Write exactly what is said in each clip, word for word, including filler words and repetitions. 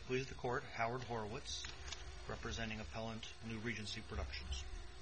please the Court, Howard Horowitz, representing Appellant New Regency Productions.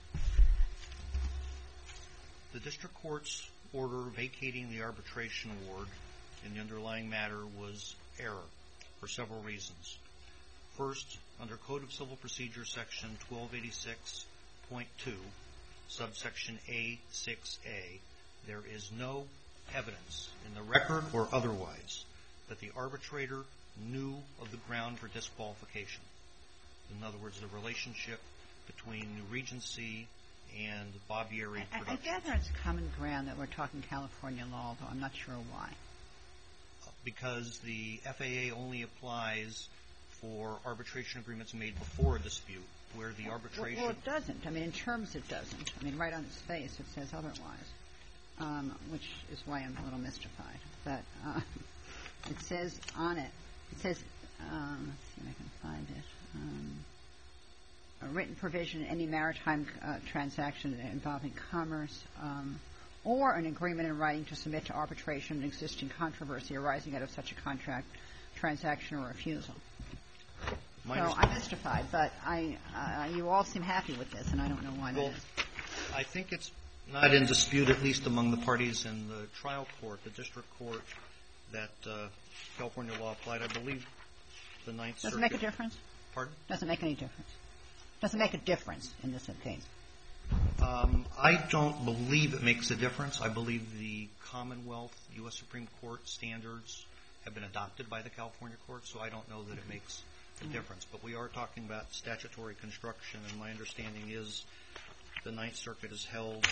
The District Court's order vacating the arbitration award in the underlying matter was error for several reasons. First, under Code of Civil Procedure Section twelve eighty-six point two, subsection A six A, there is no evidence in the record or otherwise that the arbitrator knew of the ground for disqualification. In other words, the relationship between New Regency and Barbieri Productions. I gather it's common ground that we're talking California law, though I'm not sure why. Because the F A A only applies for arbitration agreements made before a dispute, where the arbitration... Well, it doesn't. I mean, in terms it doesn't. I mean, right on its face it says otherwise, um, which is why I'm a little mystified. But uh, it says on it, it says, um, let's see if I can find it, um, a written provision in any maritime uh, transaction involving commerce, um, or an agreement in writing to submit to arbitration an existing controversy arising out of such a contract, transaction, or refusal. So I'm mystified, but I, uh, you all seem happy with this, and I don't know why well, that is. I think it's not in dispute, at least among the parties in the trial court, the district court, that uh, California law applied. I believe the Ninth Circuit... Does it make a difference? Pardon? Does it make any difference? Does it make a difference in this case? Um, I don't believe it makes a difference. I believe the Commonwealth U S Supreme Court standards have been adopted by the California court, so I don't know that it makes a difference. But we are talking about statutory construction, and my understanding is the Ninth Circuit has held...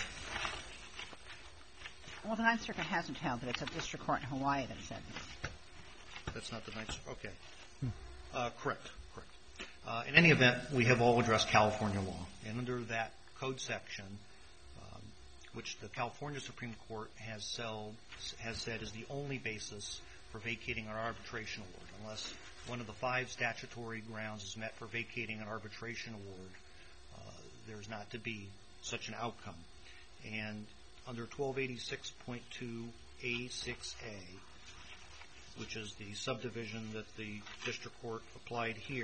Well, the Ninth Circuit hasn't held, but it's a district court in Hawaii that said this. That's not the Ninth Circuit? Okay. Uh, correct. Correct. Uh, in any event, we have all addressed California law. And under that code section, um, which the California Supreme Court has, sell, has said is the only basis for vacating an arbitration award, unless one of the five statutory grounds is met for vacating an arbitration award, uh, there's not to be such an outcome. And under twelve eighty-six point two A six A, which is the subdivision that the district court applied here,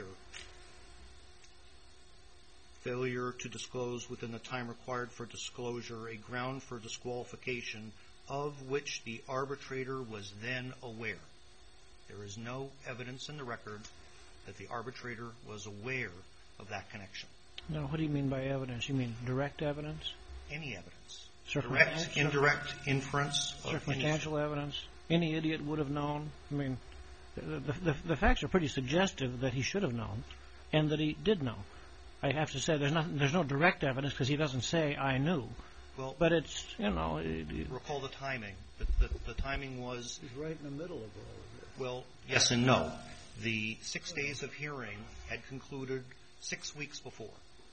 failure to disclose within the time required for disclosure a ground for disqualification of which the arbitrator was then aware. There is no evidence in the record that the arbitrator was aware of that connection. Now, what do you mean by evidence? You mean direct evidence? Any evidence. Circumstantial? Direct, indirect inference. Circumstantial evidence? Any idiot would have known? I mean, the, the, the facts are pretty suggestive that he should have known and that he did know. I have to say there's, not, there's no direct evidence because he doesn't say, I knew. Well, but it's, you know... It, it, recall the timing. The, the, the timing was... He's right in the middle of all of this. Well, yes and no. The six days of hearing had concluded six weeks before.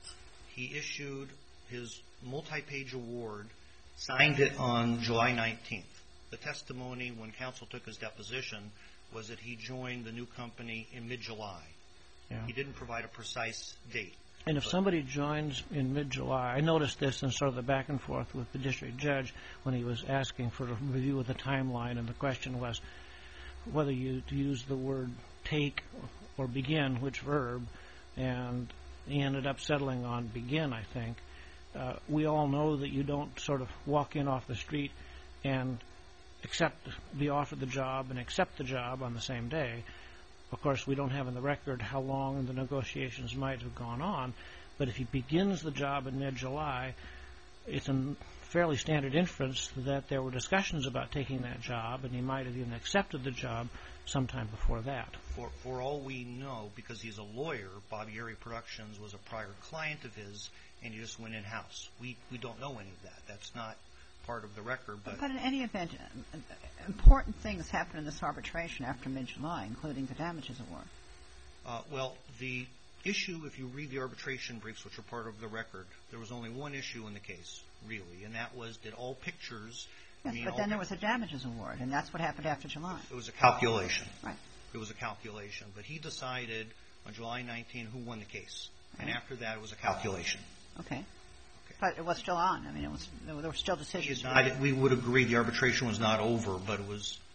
He issued his multi-page award, signed it on July nineteenth. The testimony when counsel took his deposition was that he joined the new company in mid-July. Yeah. He didn't provide a precise date. And if but somebody joins in mid-July, I noticed this in sort of the back and forth with the district judge when he was asking for a review of the timeline, and the question was whether you to use the word take or begin, which verb, and he ended up settling on begin, I think. Uh, we all know that you don't sort of walk in off the street and accept, be offered the job and accept the job on the same day. Of course, we don't have in the record how long the negotiations might have gone on, but if he begins the job in mid-July, it's a fairly standard inference that there were discussions about taking that job, and he might have even accepted the job sometime before that. For, for all we know, because he's a lawyer, Barbieri Productions was a prior client of his, and he just went in-house. We, we don't know any of that. That's not part of the record. But, but in any event, important things happened in this arbitration after mid-July, including the damages award. Uh, well, the issue, if you read the arbitration briefs, which are part of the record, there was only one issue in the case, really, and that was, did all pictures... Yes, mean but all then there was a damages award, and that's what happened after July. It was a calculation. Right. It was a calculation. But he decided on July nineteenth who won the case. Right. And after that, it was a calculation. Okay. Okay. But it was still on. I mean, it was there were still decisions. Not, we would agree the arbitration was not over, but it was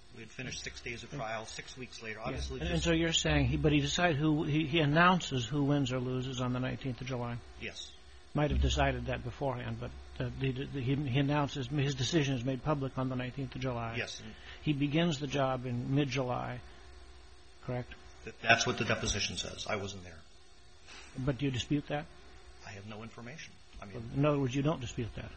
We had finished six days of trial, six weeks later. Obviously, yeah. and, just, and so you're saying, he, but he decided who he, he announces who wins or loses on the nineteenth of July. Yes. Might have decided that beforehand, but uh, the, the, he, he announces his decision is made public on the nineteenth of July. Yes. He begins the job in mid-July, correct? That's what the deposition says. I wasn't there. But do you dispute that? I have no information. I mean, in other words, you don't dispute that.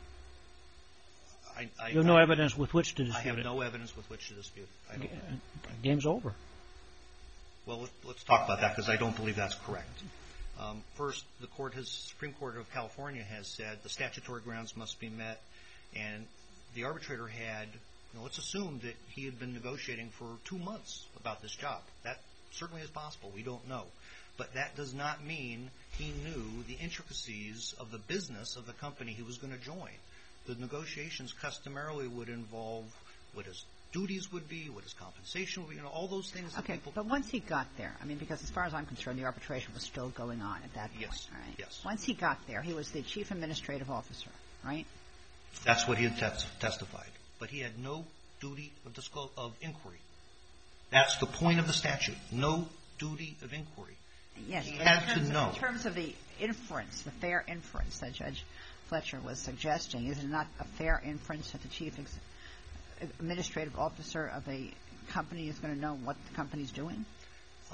I, I, you have no I, evidence with which to dispute it. I have it. no evidence with which to dispute it. I don't. Game's over. Well, let's talk about that because I don't believe that's correct. Um, first, the court has, Supreme Court of California has said the statutory grounds must be met, and the arbitrator had, you know, let's assume that he had been negotiating for two months about this job. That certainly is possible. We don't know. But that does not mean he knew the intricacies of the business of the company he was going to join. The negotiations customarily would involve what his duties would be, what his compensation would be, you know, all those things. Okay, that people but once he got there, I mean, because as far as I'm concerned, the arbitration was still going on at that point, yes, right? Yes. Once he got there, he was the chief administrative officer, right? That's what he had tes- testified. But he had no duty of, disclose- of inquiry. That's the point of the statute. No duty of inquiry. Yes, he but had in terms to of, know. In terms of the inference, the fair inference that Judge Fletcher was suggesting, is it not a fair inference that the chief ex- administrative officer of a company is going to know what the company's doing? Uh,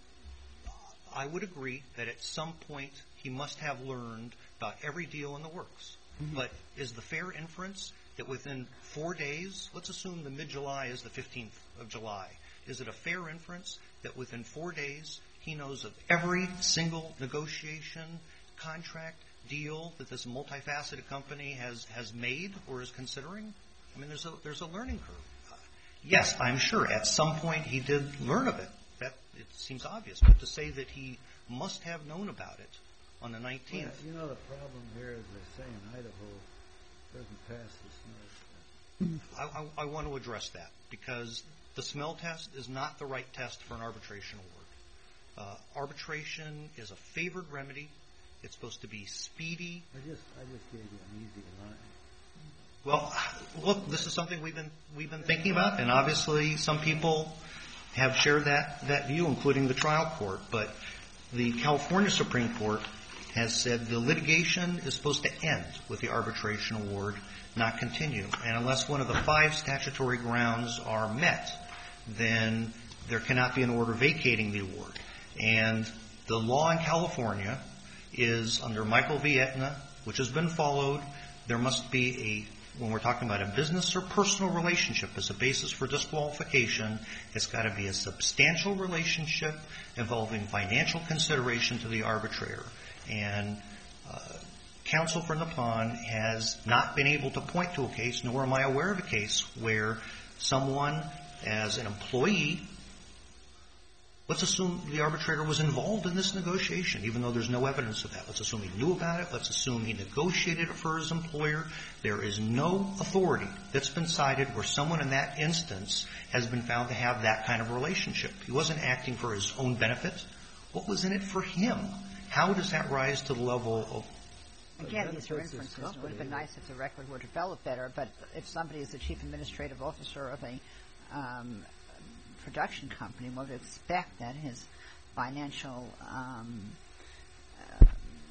I would agree that at some point he must have learned about every deal in the works. Mm-hmm. But is the fair inference that within four days, let's assume the mid-July is the fifteenth of July, is it a fair inference that within four days he knows of every single negotiation, contract, deal that this multifaceted company has, has made or is considering? I mean, there's a there's a learning curve. Uh, yes, I'm sure at some point he did learn of it. That it seems obvious. But to say that he must have known about it on the nineteenth. Yeah, you know, the problem here, as they say in Idaho, doesn't pass the smell test. I, I, I want to address that because the smell test is not the right test for an arbitration award. Uh, arbitration is a favored remedy. It's supposed to be speedy. I just, I just gave you an easy line. Well, look, this is something we've been we've been thinking about, and obviously some people have shared that, that view, including the trial court. But the California Supreme Court has said the litigation is supposed to end with the arbitration award, not continue. And unless one of the five statutory grounds are met, then there cannot be an order vacating the award. And the law in California is under Michael V. Aetna, which has been followed. There must be a, when we're talking about a business or personal relationship as a basis for disqualification, it's got to be a substantial relationship involving financial consideration to the arbitrator. And uh, counsel for Nippon has not been able to point to a case, nor am I aware of a case, where someone as an employee, let's assume the arbitrator was involved in this negotiation, even though there's no evidence of that. Let's assume he knew about it. Let's assume he negotiated it for his employer. There is no authority that's been cited where someone in that instance has been found to have that kind of relationship. He wasn't acting for his own benefit. What was in it for him? How does that rise to the level of... Again, these are inferences. It would have been nice if the record were developed better, but if somebody is the chief administrative officer of a um, production company, one would expect that his financial um, uh,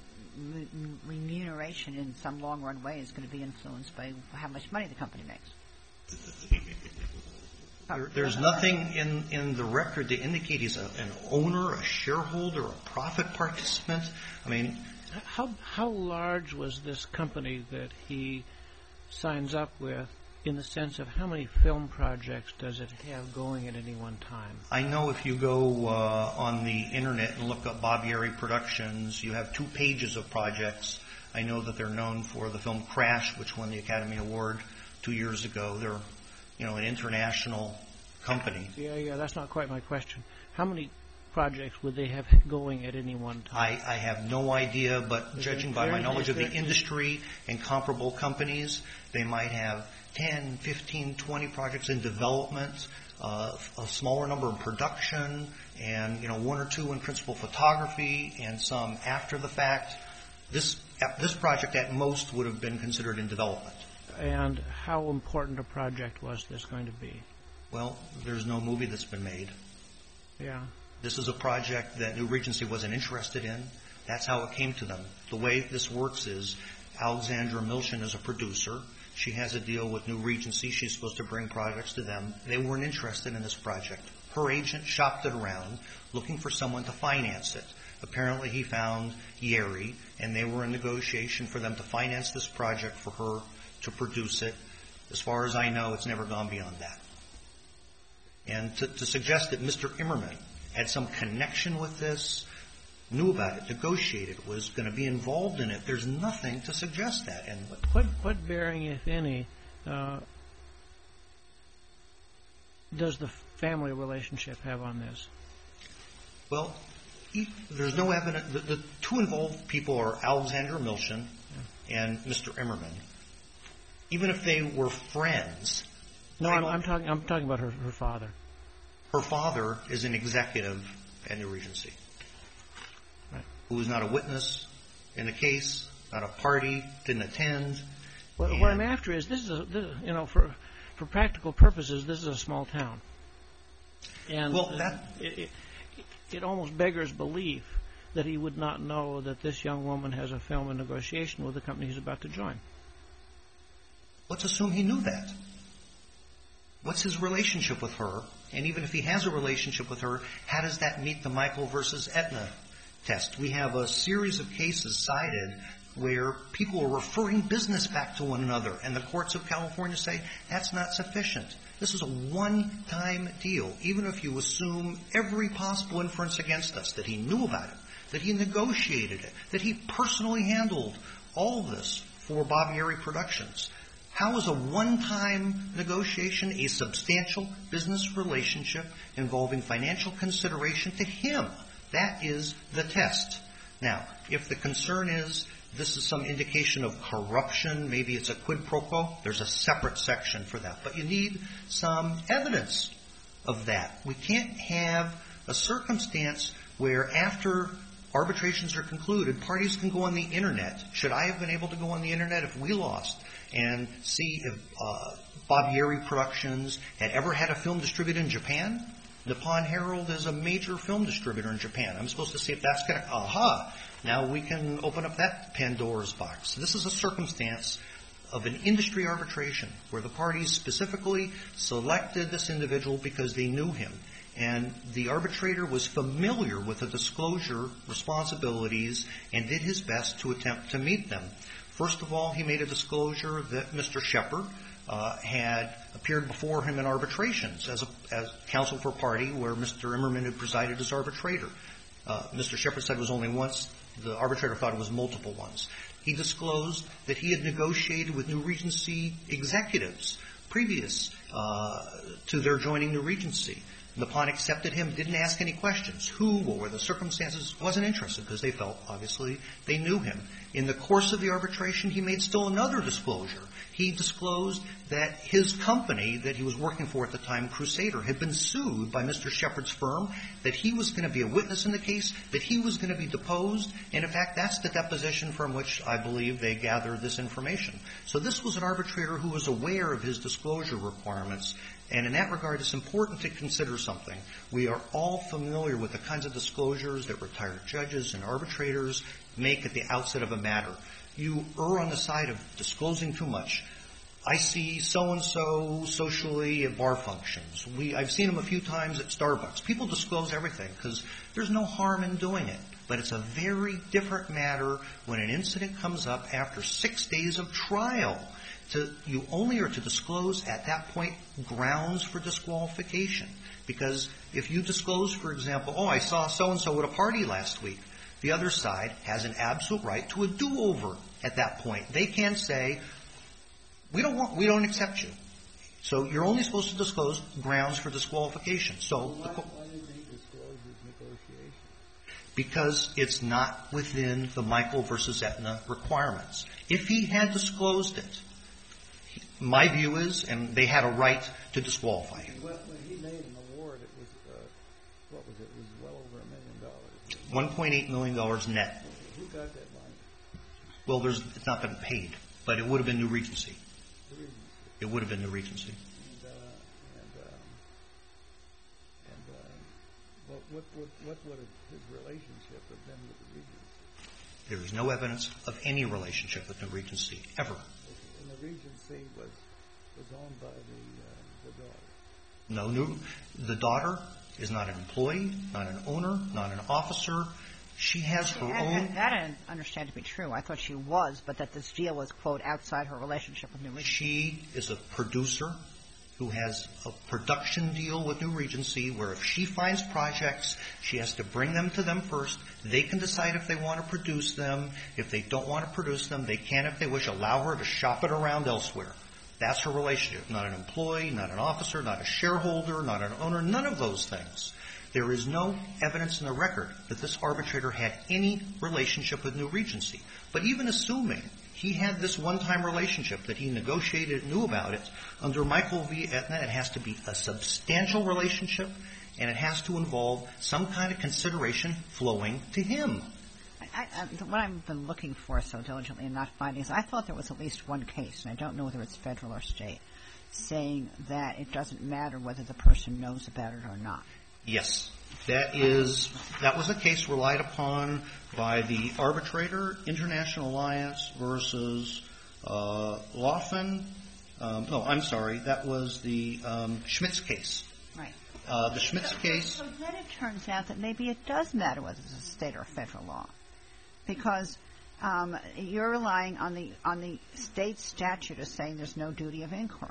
remuneration in some long-run way is going to be influenced by how much money the company makes. There, there's nothing in, in the record to indicate he's a, an owner, a shareholder, a profit participant. I mean... How, how large was this company that he signs up with in the sense of how many film projects does it have going at any one time? I know if you go uh, on the Internet and look up Bob Yerry Productions, you have two pages of projects. I know that they're known for the film Crash, which won the Academy Award two years ago. They're, you know, an international company. Yeah, yeah, that's not quite my question. How many projects would they have going at any one time? I, I have no idea, but is judging there, by my knowledge of the there, industry and comparable companies, they might have ten, fifteen, twenty projects in development, uh, a smaller number in production, and, you know, one or two in principal photography, and some after the fact. This, this project at most would have been considered in development. And how important a project was this going to be? Well, there's no movie that's been made. Yeah. This is a project that New Regency wasn't interested in. That's how it came to them. The way this works is Alexandra Milchin is a producer. She has a deal with New Regency. She's supposed to bring projects to them. They weren't interested in this project. Her agent shopped it around looking for someone to finance it. Apparently he found Yeri, and they were in negotiation for them to finance this project for her to produce it. As far as I know, it's never gone beyond that. And to, to suggest that Mister Immerman had some connection with this, knew about it, negotiated, was going to be involved in it, there's nothing to suggest that. And what, what bearing, if any, uh, does the family relationship have on this? Well, he, there's no evidence. The, the two involved people are Alexandra Milchin yeah. and Mister Immerman. Even if they were friends. No, I'm, I'm talking. I'm talking about her, her father. Her father is an executive at New Regency, right. who is not a witness in the case, not a party, didn't attend. Well, what I'm after is this is a, this, you know for for practical purposes, this is a small town, and well, that it, it, it almost beggars belief that he would not know that this young woman has a film in negotiation with the company he's about to join. Let's assume he knew that. What's his relationship with her? And even if he has a relationship with her, how does that meet the Michael versus Aetna test? We have a series of cases cited where people are referring business back to one another, and the courts of California say that's not sufficient. This is a one-time deal. Even if you assume every possible inference against us, that he knew about it, that he negotiated it, that he personally handled all of this for Bob Yeri Productions, how is a one-time negotiation a substantial business relationship involving financial consideration to him? That is the test. Now, if the concern is this is some indication of corruption, maybe it's a quid pro quo, there's a separate section for that. But you need some evidence of that. We can't have a circumstance where after arbitrations are concluded, parties can go on the Internet. Should I have been able to go on the Internet if we lost and see if uh, Bob Yeri Productions had ever had a film distributed in Japan? Nippon Herald is a major film distributor in Japan. I'm supposed to see if that's going to, aha, now we can open up that Pandora's box. This is a circumstance of an industry arbitration where the parties specifically selected this individual because they knew him. And the arbitrator was familiar with the disclosure responsibilities and did his best to attempt to meet them. First of all, he made a disclosure that Mister Shepard uh, had appeared before him in arbitrations as a as counsel for a party where Mister Immerman had presided as arbitrator. Uh, Mister Shepard said it was only once. The arbitrator thought it was multiple ones. He disclosed that he had negotiated with New Regency executives previous uh, to their joining New Regency. Nippon accepted him, didn't ask any questions. Who, what were the circumstances, wasn't interested because they felt, obviously, they knew him. In the course of the arbitration, he made still another disclosure. He disclosed that his company that he was working for at the time, Crusader, had been sued by Mister Shepard's firm, that he was going to be a witness in the case, that he was going to be deposed, and in fact, that's the deposition from which I believe they gathered this information. So this was an arbitrator who was aware of his disclosure requirements. And in that regard, it's important to consider something. We are all familiar with the kinds of disclosures that retired judges and arbitrators make at the outset of a matter. You err on the side of disclosing too much. I see so-and-so socially at bar functions. We, I've seen them a few times at Starbucks. People disclose everything because there's no harm in doing it. But it's a very different matter when an incident comes up after six days of trial. To, you only are to disclose at that point grounds for disqualification. Because if you disclose, for example, oh, I saw so-and-so at a party last week, the other side has an absolute right to a do-over at that point. They can say, we don't want, we don't accept you. So you're only supposed to disclose grounds for disqualification. So why, why did he disclose his negotiation? Because it's not within the Michael versus Aetna requirements. If he had disclosed it, my view is, and they had a right to disqualify him. When he made an award, it was, uh, what was it? It was well over a million dollars. one point eight million dollars net. Who got that money? Well, there's, it's not been paid, but it would have been New Regency. Regency. It would have been New Regency. And, uh, and, um, what would what would his relationship have been with the Regency? There is no evidence of any relationship with the Regency, ever. And the Regency was was owned by the uh, the daughter. No, new, the daughter is not an employee, not an owner, not an officer. She has her and, own. And that I didn't understand to be true. I thought she was, but that this deal was, quote, outside her relationship with New Regency. She is a producer who has a production deal with New Regency where if she finds projects, she has to bring them to them first. They can decide if they want to produce them. If they don't want to produce them, they can, if they wish, allow her to shop it around elsewhere. That's her relationship. Not an employee, not an officer, not a shareholder, not an owner, none of those things. There is no evidence in the record that this arbitrator had any relationship with New Regency. But even assuming he had this one-time relationship that he negotiated and knew about it, under Michael v. Aetna, it has to be a substantial relationship, and it has to involve some kind of consideration flowing to him. I, I, what I've been looking for so diligently and not finding is I thought there was at least one case, and I don't know whether it's federal or state, saying that it doesn't matter whether the person knows about it or not. Yes. That is, that was a case relied upon by the arbitrator, International Alliance versus uh, Laughlin. Um, no, I'm sorry. That was the um, Schmitz case. Right. Uh, the Schmitz so, case. So then it turns out that maybe it does matter whether it's a state or a federal law, because um, you're relying on the on the state statute as saying there's no duty of inquiry.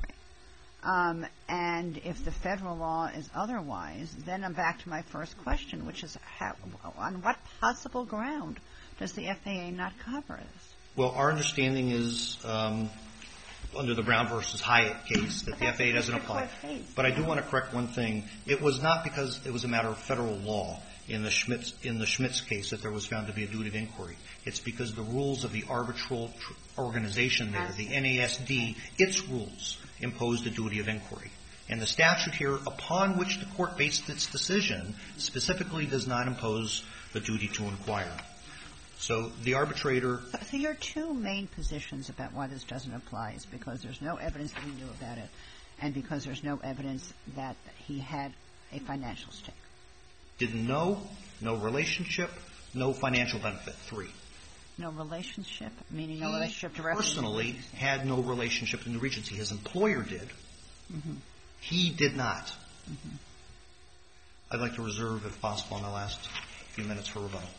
Um, and if the federal law is otherwise, then I'm back to my first question, which is how, on what possible ground does the F A A not cover this? Well, our understanding is um, under the Brown versus Hyatt case that the F A A doesn't apply. But I do want to correct one thing. It was not because it was a matter of federal law in the Schmitz in the Schmitz case that there was found to be a duty of inquiry. It's because the rules of the arbitral tr- organization there, the N A S D, its rules imposed a duty of inquiry. And the statute here upon which the court based its decision specifically does not impose the duty to inquire. So the arbitrator... So your two main positions about why this doesn't apply is because there's no evidence that he knew about it and because there's no evidence that he had a financial stake. Didn't know, no relationship, no financial benefit. Three. No relationship, meaning no relationship He directly. personally had no relationship in the Regency. His employer did. Mm-hmm. He did not. Mm-hmm. I'd like to reserve, if possible, in the last few minutes for rebuttal.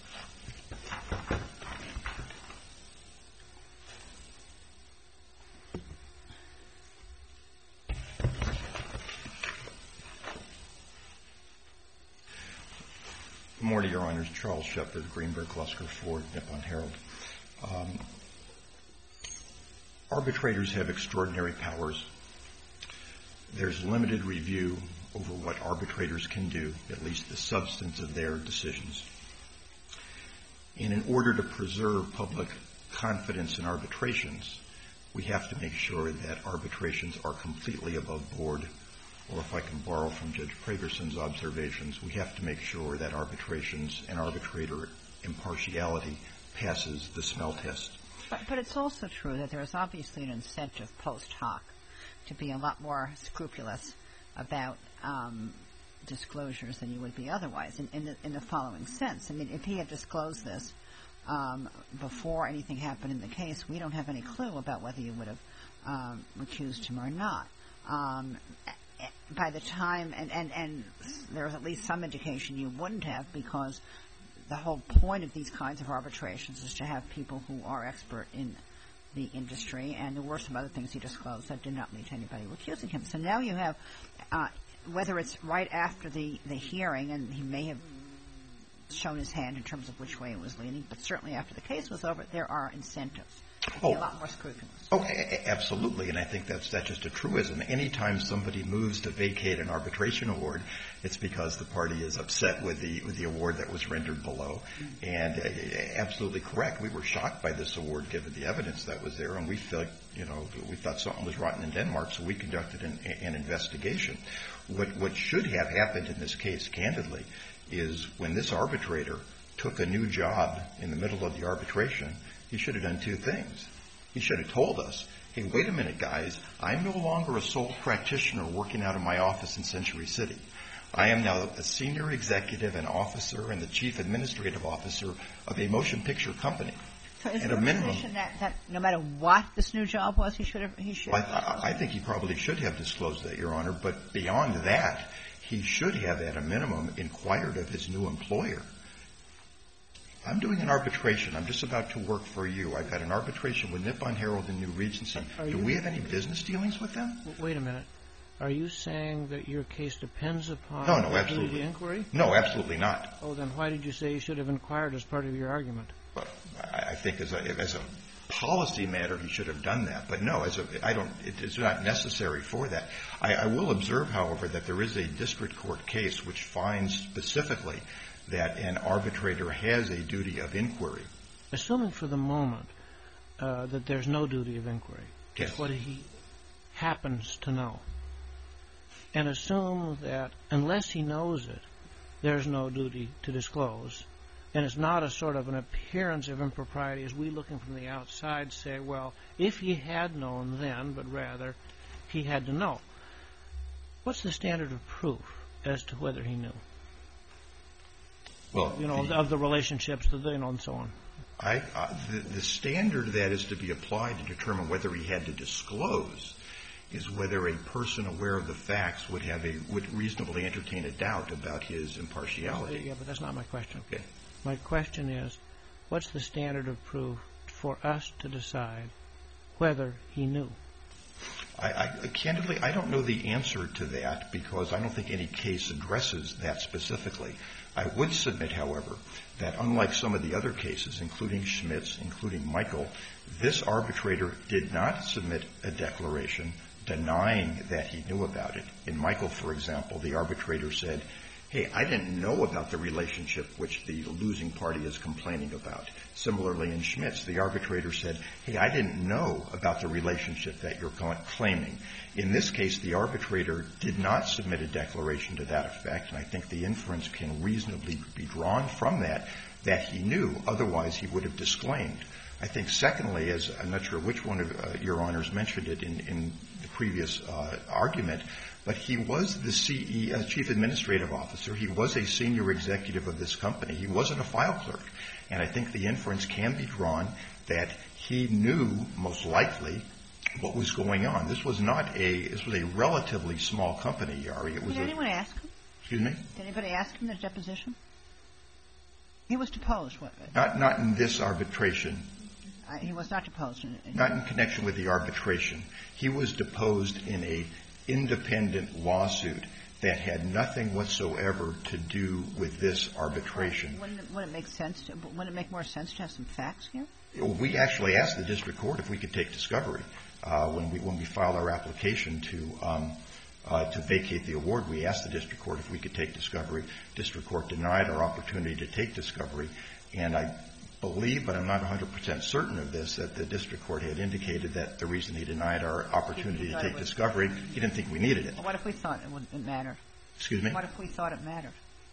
Good morning, Your Honors. Charles Shepard, Greenberg, Lusker, Ford, Nippon Herald. Um, arbitrators have extraordinary powers. There's limited review over what arbitrators can do, at least the substance of their decisions. And in order to preserve public confidence in arbitrations, we have to make sure that arbitrations are completely above board. Or if I can borrow from Judge Pragerson's observations, we have to make sure that arbitrations and arbitrator impartiality passes the smell test. But, but it's also true that there is obviously an incentive post hoc to be a lot more scrupulous about um, disclosures than you would be otherwise, in, in, the, in the following sense. I mean, if he had disclosed this um, before anything happened in the case, we don't have any clue about whether you would have um, recused him or not. Um, by the time, and, and, and there's at least some indication you wouldn't have, because the whole point of these kinds of arbitrations is to have people who are expert in the industry, and there were some other things he disclosed that did not lead to anybody recusing him. So now you have, uh, whether it's right after the, the hearing, and he may have shown his hand in terms of which way it was leaning, but certainly after the case was over, there are incentives. Oh. A lot more scrupulous. Oh, absolutely, and I think that's that's just a truism. Anytime somebody moves to vacate an arbitration award, it's because the party is upset with the with the award that was rendered below. Mm-hmm. And uh, absolutely correct. We were shocked by this award given the evidence that was there, and we felt, you know, we thought something was rotten in Denmark, so we conducted an, an investigation. What what should have happened in this case, candidly, is when this arbitrator took a new job in the middle of the arbitration, he should have done two things. He should have told us, hey, wait a minute, guys, I'm no longer a sole practitioner working out of my office in Century City. I am now a senior executive and officer and the chief administrative officer of a motion picture company. So is At there a a minimum, position that, that no matter what this new job was, he should have, he should I, have I, I think he probably should have disclosed that, Your Honor, but beyond that, he should have, at a minimum, inquired of his new employer. I'm doing an arbitration. I'm just about to work for you. I've got an arbitration with Nippon Herald and New Regency. Are Do you- we have any business dealings with them? Wait a minute. Are you saying that your case depends upon No, no, the absolutely. duty of inquiry? No, absolutely not. Oh, then why did you say you should have inquired as part of your argument? But I I think as a, as a policy matter, he should have done that. But no, as a, I don't, it is not necessary for that. I, I will observe, however, that there is a district court case which finds specifically that an arbitrator has a duty of inquiry. Assuming for the moment uh, that there's no duty of inquiry, Yes. just what he happens to know, and assume that unless he knows it, there's no duty to disclose, and it's not a sort of an appearance of impropriety as we looking from the outside say, well, if he had known then, but rather he had to know. What's the standard of proof as to whether he knew? Well, You know, the, of the relationships, the, you know, and so on. I, uh, the, the standard that is to be applied to determine whether he had to disclose is whether a person aware of the facts would have a would reasonably entertain a doubt about his impartiality. Yeah, but that's not my question. Okay. My question is, what's the standard of proof for us to decide whether he knew? I, I, candidly, I don't know the answer to that because I don't think any case addresses that specifically. I would submit, however, that unlike some of the other cases, including Schmitz, including Michael, this arbitrator did not submit a declaration denying that he knew about it. In Michael, for example, the arbitrator said, hey, I didn't know about the relationship which the losing party is complaining about. Similarly, in Schmitz, the arbitrator said, hey, I didn't know about the relationship that you're claiming. In this case, the arbitrator did not submit a declaration to that effect, and I think the inference can reasonably be drawn from that, that he knew. Otherwise, he would have disclaimed. I think, secondly, as I'm not sure which one of uh, your honors mentioned it in, in the previous uh, argument, but he was the C E O, uh, chief administrative officer. He was a senior executive of this company. He wasn't a file clerk. And I think the inference can be drawn that he knew, most likely, what was going on. This was not a, this was a relatively small company, Yari. It was Did a, anyone ask him? Excuse me? Did anybody ask him in his deposition? He was deposed. What, Not, not in this arbitration. uh, he was not deposed. In, in Not in connection with the arbitration. He was deposed in a independent lawsuit that had nothing whatsoever to do with this arbitration. Wouldn't it, wouldn't it make sense? To, wouldn't it make more sense to have some facts here? We actually asked the district court if we could take discovery uh, when we when we filed our application to um, uh, to vacate the award. We asked the district court if we could take discovery. District court denied our opportunity to take discovery, and I believe, but I'm not one hundred percent certain of this, that the district court had indicated that the reason he denied our opportunity to take discovery, he didn't think we needed it. Well, what if we thought it, would, it mattered? Excuse me? What if we thought it mattered?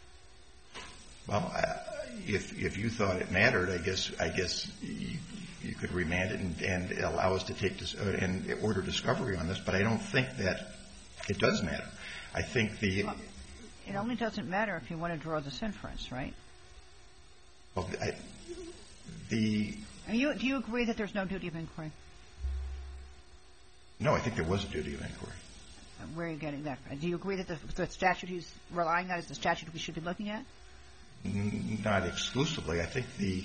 Well, uh, if if you thought it mattered, I guess I guess you, you could remand it and, and allow us to take dis- uh, and order discovery on this. But I don't think that it does matter. I think the Well, it only doesn't matter if you want to draw this inference, right? well, I, the Are you, do you agree that there's no duty of inquiry? no, I think there was a duty of inquiry. Where are you getting that from? Do you agree that the, the statute he's relying on is the statute we should be looking at? N- Not exclusively. I think the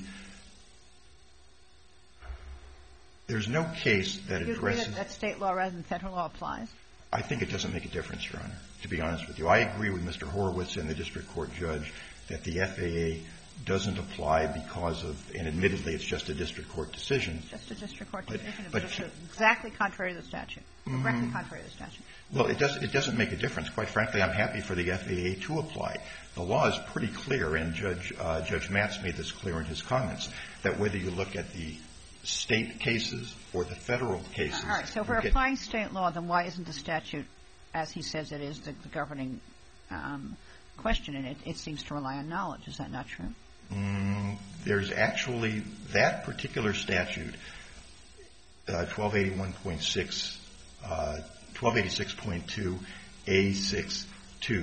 there's no case that Do you agree addresses. that, that state law rather than federal law applies? I think it doesn't make a difference, Your Honor, to be honest with you. I agree with Mister Horowitz and the district court judge that the F A A doesn't apply because of, and admittedly it's just a district court decision. Just a district court But- decision, but- but it's exactly contrary to the statute. Directly contrary to the statute. Well, it, does, it doesn't make a difference. Quite frankly, I'm happy for the F A A to apply. The law is pretty clear, and Judge, uh, Judge Matz made this clear in his comments, that whether you look at the state cases or the federal cases. All right. So if you we're get- applying state law, then why isn't the statute, as he says it is, the, the governing um, question? And it, it seems to rely on knowledge. Is that not true? Mm, there's actually that particular statute, uh, twelve eighty-one point six, uh, twelve eighty-six point two A six two,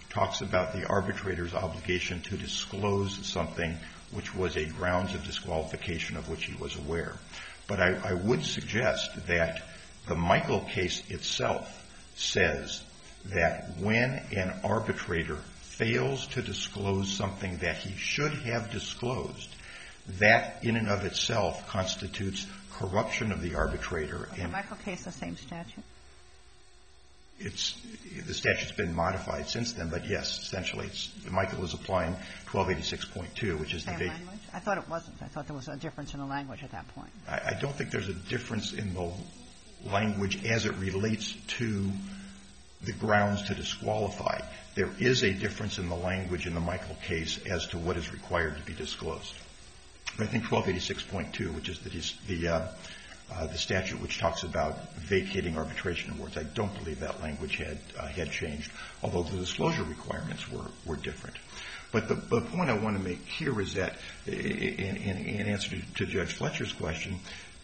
talks about the arbitrator's obligation to disclose something which was a grounds of disqualification of which he was aware. But I, I would suggest that the Michael case itself says that when an arbitrator fails to disclose something that he should have disclosed, that in and of itself constitutes corruption of the arbitrator. Is the Michael case the same statute? It's, the statute's been modified since then, but yes, essentially, it's, Michael is applying twelve eighty-six point two, which is the same vac- language? I thought it wasn't. I thought there was a difference in the language at that point. I, I don't think there's a difference in the language as it relates to the grounds to disqualify. There is a difference in the language in the Michael case as to what is required to be disclosed. But I think twelve eighty-six point two, which is the, the uh, Uh, the statute which talks about vacating arbitration awards, I don't believe that language had uh, had changed, although the disclosure requirements were, were different. But the, the point I want to make here is that, in, in, in answer to, to Judge Fletcher's question,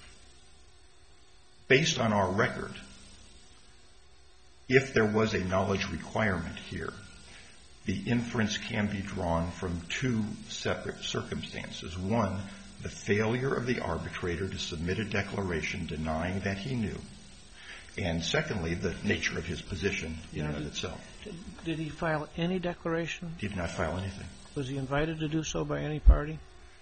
based on our record, if there was a knowledge requirement here, the inference can be drawn from two separate circumstances. One, the failure of the arbitrator to submit a declaration denying that he knew. And secondly, the nature of his position in and of itself. Did he file any declaration? He did not file anything. Was he invited to do so by any party?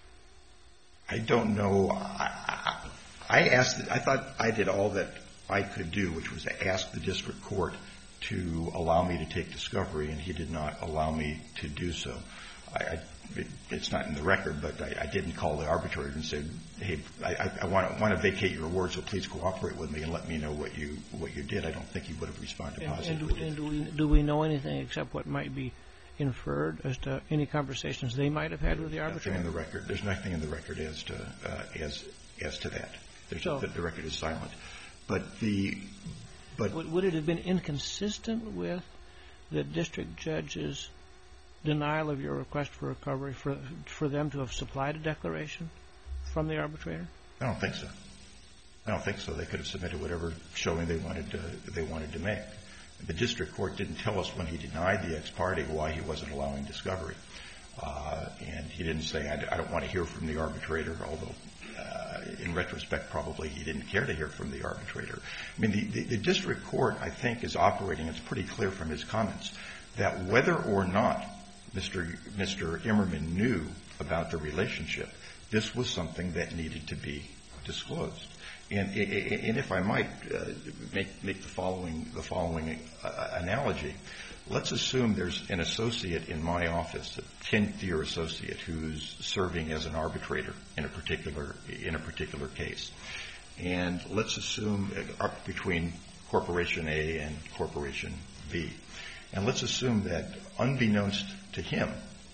I don't know. I, I, I asked, I thought I did all that I could do, which was to ask the district court to allow me to take discovery, and he did not allow me to do so. I, I It, it's not in the record, but I, I didn't call the arbitrator and say, "Hey, I, I want, to, want to vacate your award, so please cooperate with me and let me know what you what you did." I don't think he would have responded and, positively. And, do, and do we do we know anything except what might be inferred as to any conversations they might have had with the arbitrator? Nothing in the record. There's nothing in the record as to uh, as as to that. There's so, a, the record is silent. But the but would, would it have been inconsistent with the district judge's denial of your request for recovery for for them to have supplied a declaration from the arbitrator? I don't think so. I don't think so. They could have submitted whatever showing they wanted to, they wanted to make. The district court didn't tell us when he denied the ex parte why he wasn't allowing discovery. Uh, and he didn't say, I, I don't want to hear from the arbitrator, although uh, in retrospect probably he didn't care to hear from the arbitrator. I mean, the, the, the district court, I think, is operating, it's pretty clear from his comments, that whether or not Mister Mister Immerman knew about the relationship, this was something that needed to be disclosed. And, and if I might uh, make, make the following, the following uh, analogy, let's assume there's an associate in my office, a tenth-year associate who's serving as an arbitrator in a particular in a particular case. And let's assume uh, between Corporation A and Corporation B. And let's assume that unbeknownst to him,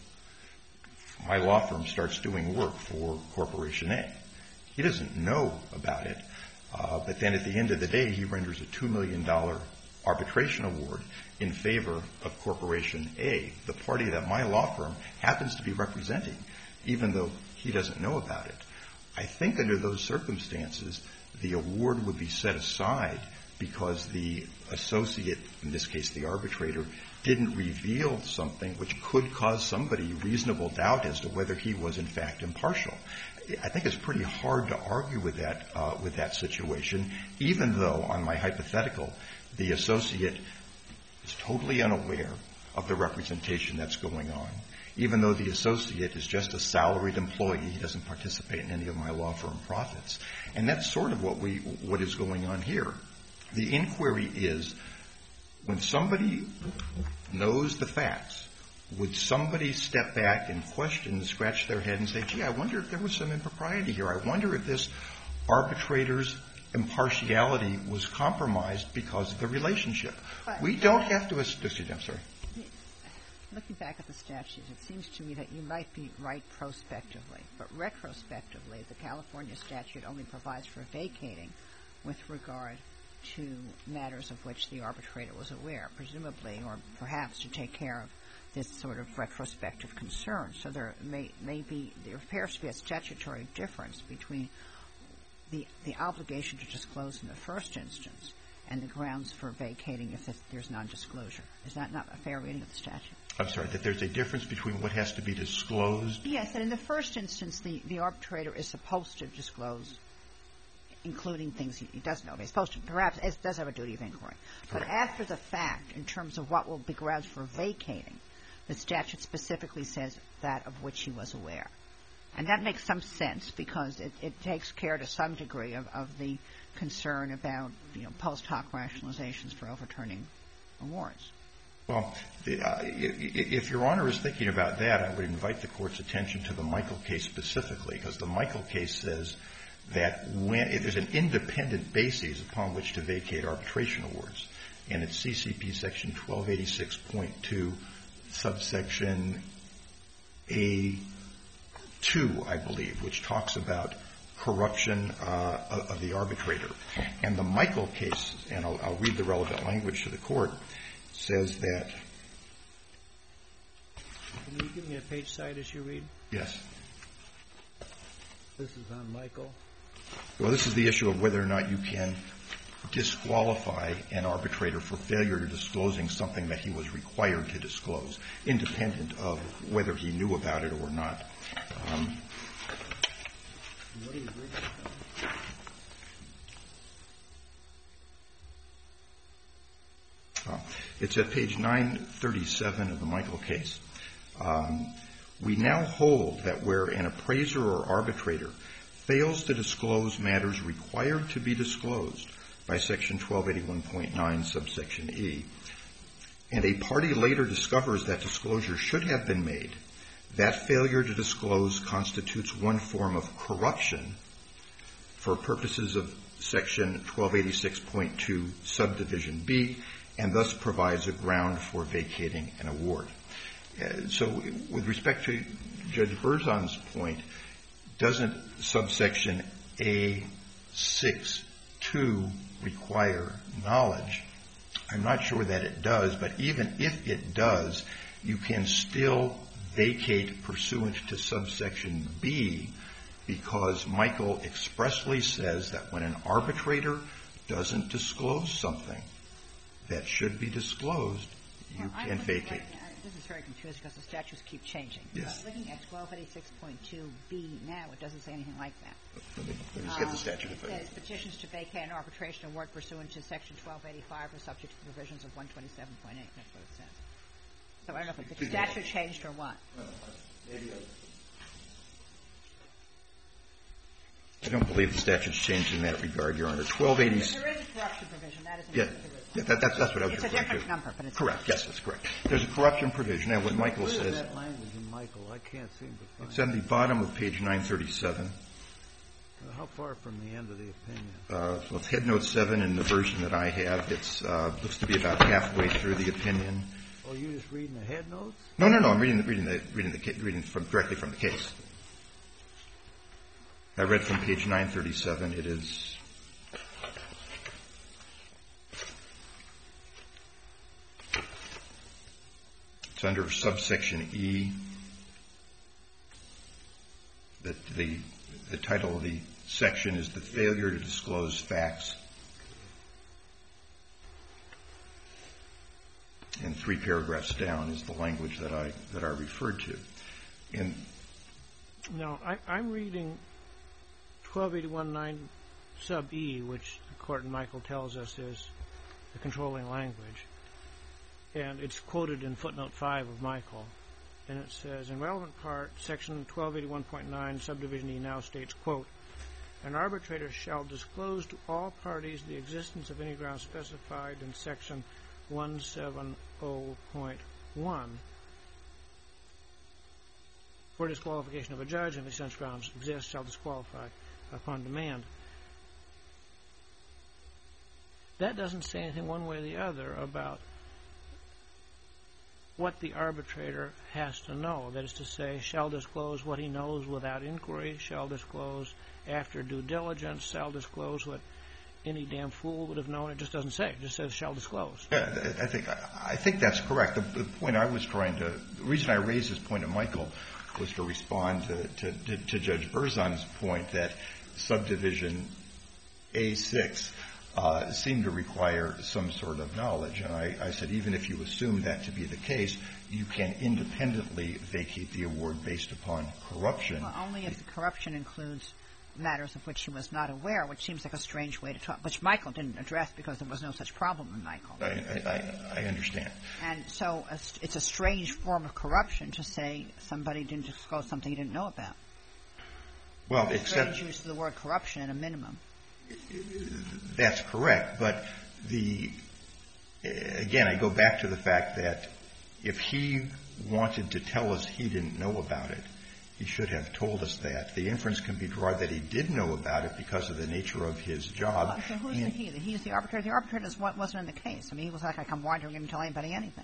my law firm starts doing work for Corporation A. He doesn't know about it, uh, but then at the end of the day, he renders a two million dollars arbitration award in favor of Corporation A, the party that my law firm happens to be representing, even though he doesn't know about it. I think under those circumstances, the award would be set aside because the associate, in this case the arbitrator, didn't reveal something which could cause somebody reasonable doubt as to whether he was in fact impartial. I think it's pretty hard to argue with that, uh, with that situation, even though on my hypothetical, the associate is totally unaware of the representation that's going on, even though the associate is just a salaried employee. He doesn't participate in any of my law firm profits. And that's sort of what we, what is going on here. The inquiry is, when somebody knows the facts, would somebody step back and question and scratch their head and say, gee, I wonder if there was some impropriety here. I wonder if this arbitrator's impartiality was compromised because of the relationship. But we don't have to, excuse me, I'm sorry. Looking back at the statute, it seems to me that you might be right prospectively, but retrospectively, the California statute only provides for vacating with regard to matters of which the arbitrator was aware, presumably, or perhaps to take care of this sort of retrospective concern. So there may, may be, there appears to be a statutory difference between the, the obligation to disclose in the first instance and the grounds for vacating if it's, there's nondisclosure. Is that not a fair reading of the statute? I'm sorry, that there's a difference between what has to be disclosed? Yes, and in the first instance, the, the arbitrator is supposed to disclose, including things he, he doesn't know. He's supposed to, perhaps, it does have a duty of inquiry. But after the fact, in terms of what will be grounds for vacating, the statute specifically says that of which he was aware. And that makes some sense because it, it takes care to some degree of, of the concern about, you know, post hoc rationalizations for overturning awards. Well, the, uh, if Your Honor is thinking about that, I would invite the Court's attention to the Michael case specifically, because the Michael case says that when if there's an independent basis upon which to vacate arbitration awards, and it's C C P section twelve eighty-six point two, subsection A two, I believe, which talks about corruption uh, of, of the arbitrator. And the Michael case, and I'll, I'll read the relevant language to the Court, says that. Can you give me a page cite as you read? Yes. This is on Michael. Well, this is the issue of whether or not you can disqualify an arbitrator for failure to disclosing something that he was required to disclose, independent of whether he knew about it or not. Um, what are you reading from? Uh, it's at page nine thirty-seven of the Michael case. Um, we now hold that where an appraiser or arbitrator fails to disclose matters required to be disclosed by section twelve eighty-one point nine subsection E, and a party later discovers that disclosure should have been made, that failure to disclose constitutes one form of corruption for purposes of section twelve eighty-six point two subdivision B, and thus provides a ground for vacating an award. Uh, so with respect to Judge Berzon's point, doesn't subsection A six two require knowledge? I'm not sure that it does, but even if it does, you can still vacate pursuant to subsection B, because Michael expressly says that when an arbitrator doesn't disclose something that should be disclosed, you well, can vacate. Right, this is very confusing because the statutes keep changing. Yes. Uh, looking at twelve eighty-six point two B now, it doesn't say anything like that. Let me, let me just get the statute. Um, it says petitions to vacate an arbitration award pursuant to section twelve eighty-five are subject to the provisions of one twenty-seven point eight. That's what it says. So I don't know if the statute changed or what. Maybe I don't believe the statute's changed in that regard, Your Honor. twelve eighty. There is a corruption provision. That is an Yeah, yeah that, that's, that's what I was it's referring to. It's a different number, but it's correct. Yes, that's correct. There's a corruption provision. Now, what Michael Where says. is that language in Michael? I can't seem to find It's on the bottom of page nine thirty-seven. it. How far from the end of the opinion? Uh, well, it's head note seven in the version that I have. It's uh, looks to be about halfway through the opinion. Oh, you're just reading the head notes? No, no, no. I'm reading the reading the reading the reading from directly from the case. I read from page nine thirty-seven. It is. It's under subsection E. That the the title of the section is the failure to disclose facts. And three paragraphs down is the language that I that I referred to. And no, I, I'm reading twelve eighty-one nine sub E, which the court in Michael tells us is the controlling language. And it's quoted in footnote five of Michael. And it says, in relevant part, section twelve eighty-one point nine, subdivision E now states, quote, an arbitrator shall disclose to all parties the existence of any ground specified in section one seventy point one for disqualification of a judge, and if such grounds exist, shall disqualify upon demand. That doesn't say anything one way or the other about what the arbitrator has to know. That is to say, shall disclose what he knows without inquiry, shall disclose after due diligence, shall disclose what any damn fool would have known. It just doesn't say. It just says shall disclose. Yeah, I think I think that's correct. The, the point I was trying to, the reason I raised this point to Michael was to respond to, to, to, to Judge Berzon's point that subdivision A six uh, seem to require some sort of knowledge. And I, I said, even if you assume that to be the case, you can independently vacate the award based upon corruption. Well, only if the corruption includes matters of which he was not aware, which seems like a strange way to talk, which Michael didn't address because there was no such problem in Michael. I, I, I understand. And so a, it's a strange form of corruption to say somebody didn't disclose something he didn't know about. Well, it's except strange use of the word corruption at a minimum. That's correct. But the again, I go back to the fact that if he wanted to tell us he didn't know about it, he should have told us that. The inference can be drawn that he did know about it because of the nature of his job. Well, so who's the he? He's the arbitrator. The arbitrator wasn't in the case. I mean, he was like, like I'm wondering, didn't tell anybody anything.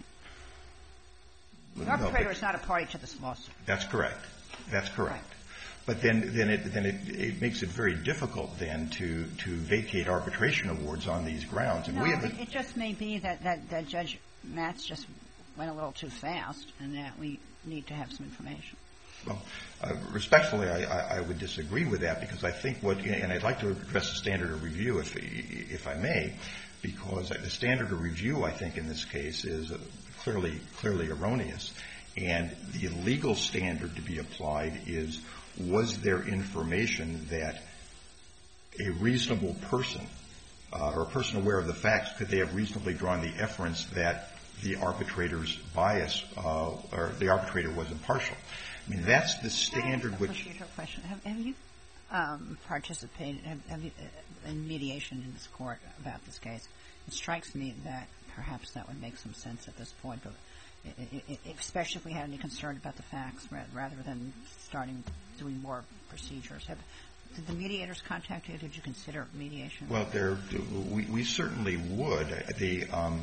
The arbitrator no, is not a party to this lawsuit. That's correct. That's correct. Right. But then, then, it, then it, it makes it very difficult then to, to vacate arbitration awards on these grounds. And no, we have it, it just may be that, that, that Judge Matz just went a little too fast and that we need to have some information. Well, uh, respectfully, I, I, I would disagree with that because I think what, and I'd like to address the standard of review if, if I may, because the standard of review, I think, in this case is clearly, clearly erroneous. And the legal standard to be applied is, was there information that a reasonable person uh, or a person aware of the facts, could they have reasonably drawn the inference that the arbitrator's bias uh, or the arbitrator was impartial? I mean, that's the standard which... Question. Have, have you um, participated have, have you, uh, in mediation in this court about this case? It strikes me that perhaps that would make some sense at this point, but it, it, it, especially if we had any concern about the facts rather than starting doing more procedures. Have, did the mediators contact you? Did you consider mediation? Well, there, we, we certainly would. The, um,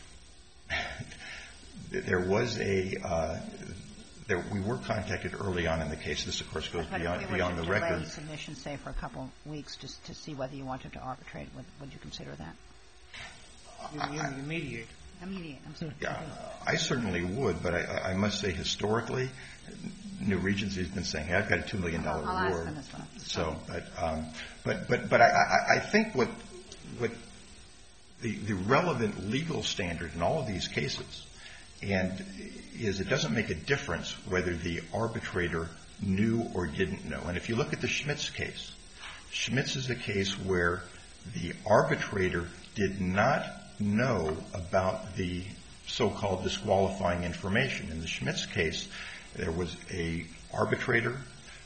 there was a... Uh, There, we were contacted early on in the case. This, of course, goes but beyond, if we beyond the record. Delay submission, say, for a couple of weeks just to see whether you wanted to arbitrate. Would, would you consider that? You, you mediate. I mediate. I'm sorry. Yeah, I certainly would, but I, I must say historically, New Regency has been saying, hey, I've got a two million dollars I'll reward. ask them as well. So, but, um, but, but, but I, I, I think what, what the, the relevant legal standard in all of these cases and is it doesn't make a difference whether the arbitrator knew or didn't know. And if you look at the Schmitz case, Schmitz is a case where the arbitrator did not know about the so-called disqualifying information. In the Schmitz case, there was a arbitrator.